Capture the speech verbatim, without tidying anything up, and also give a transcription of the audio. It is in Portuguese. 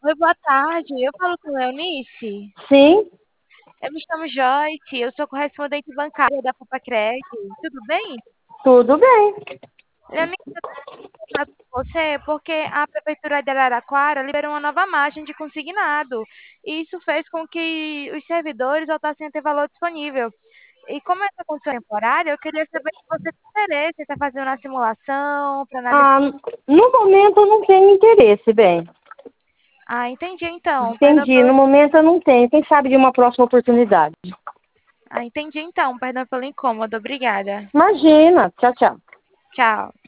Oi, boa tarde. Eu falo com Leonice. Sim, Eu me chamo Joyce, eu sou correspondente bancária da Papacred. Tudo bem? tudo bem. Leonice, eu tô falando com você porque a Prefeitura de Araraquara liberou uma nova margem de consignado. E isso fez com que os servidores voltassem a ter valor disponível. E como essa condição é temporária, eu queria saber se você tem interesse em estar fazendo uma simulação para analisar. Ah, no momento eu não tenho interesse, bem. Ah, entendi então. Perdão Entendi, pelo... no momento eu não tenho. Quem sabe de uma próxima oportunidade. Ah, entendi então. Perdão pelo incômodo. Obrigada. Imagina. Tchau, tchau. Tchau.